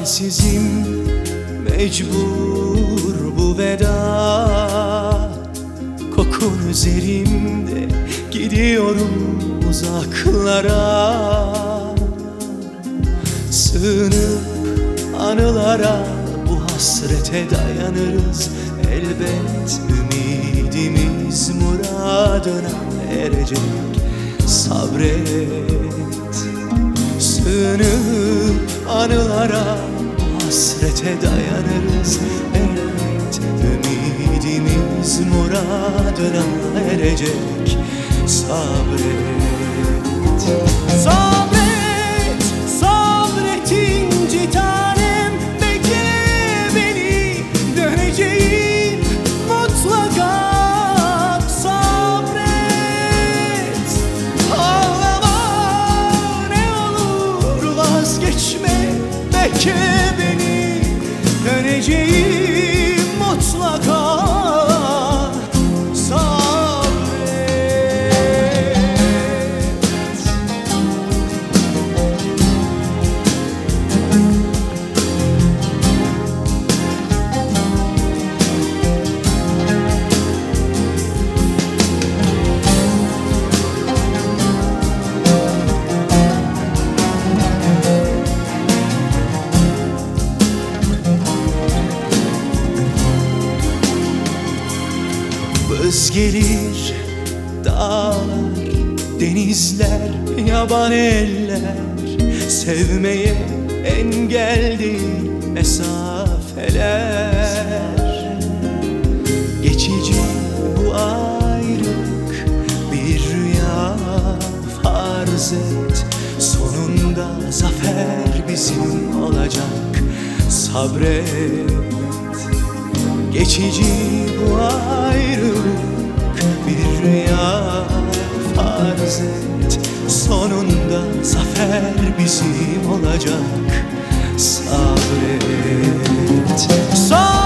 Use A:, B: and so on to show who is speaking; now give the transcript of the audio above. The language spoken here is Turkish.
A: Çaresizim, mecbur bu veda. Kokun üzerimde, gidiyorum uzaklara. Sığınıp anılara, bu hasrete dayanırız elbet. Ümidimiz muradına erecek, sabret. Sığınıp anılara, bu hasrete dayanırız elbet. Ümidimiz muradına erecek, sabret. Sabret, sabret inci tanem, bekle beni, döneceğim mutlaka. Sabret, ağlama ne olur, vazgeçme, bekle beni, döneceğim mutlaka. Vız gelir dağlar, denizler, yaban eller. Sevmeye engel değil mesafeler. Geçici bu ayrılık, bir rüya farz et. Sonunda zafer bizim olacak, sabret. Geçici bu ayrılık, bir rüya farz et. Sonunda zafer bizim olacak, sabret.